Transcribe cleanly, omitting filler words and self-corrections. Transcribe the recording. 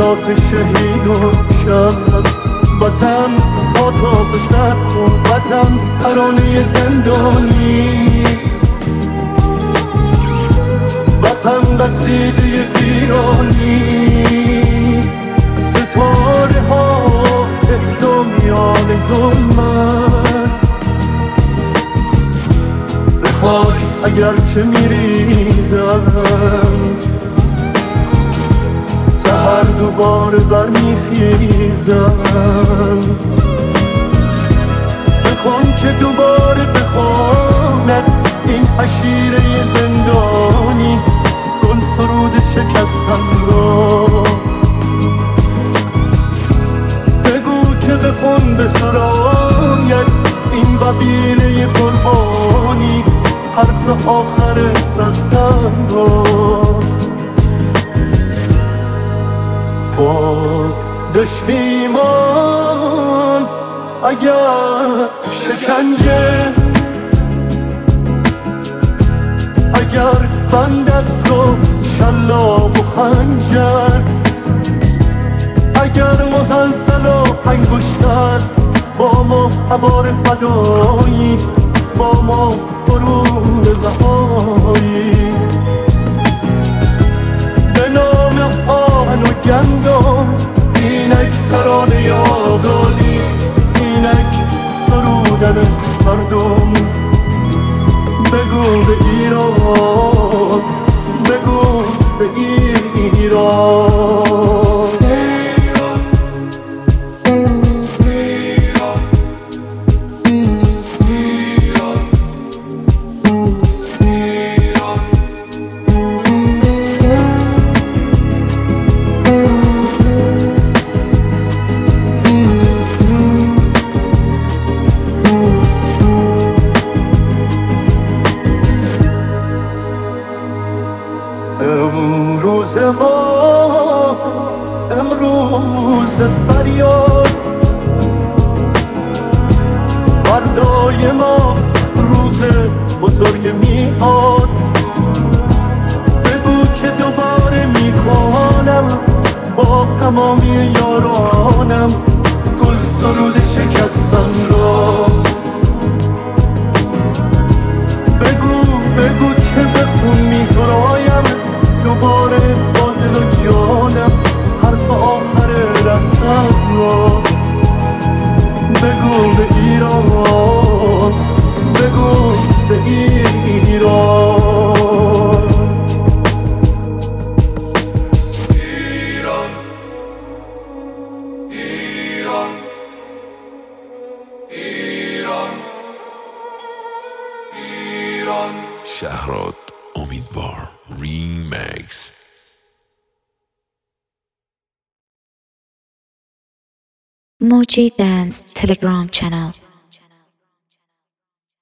حالات شهید و شب، وطن آتاب سرخون، وطن ترانه زندانی، وطن قصیده پیرانی، ستاره ها اعدامیان ظلمت. به خاک اگرچه میریزم، سحر دوباره برمیخیزم. بخوام که دوباره بخواند این عشیره زندانی گل سرود شکستن را. بگو که بخون بسراید این قبیله قربانی حرف آخر رستن را. با دشتیمان اگر شکنجه، اگر بند است و شلاب و خنجر، اگر مسلسل و انگشتر با ما تبار فدایی، با ما غرور رهایی. به نام آهن و گندم اینک ترانه آزادی، اینک سرودن مردم. بگو به ایران، بگو به ایران. امروز فریاد بردای ما روز بزرگ میاد. بگو که دوباره میخوانم با تمامی یارانم گل سرود شکستن را. بگو که بخون میزرایم دوباره با دل و جانم حرف آخر رستم را. بگو به ایران، بگو به ایران. ایران، ایران، ایران، ایران. شهراد امیدوار ریمیکس. Moji Dance Telegram channel.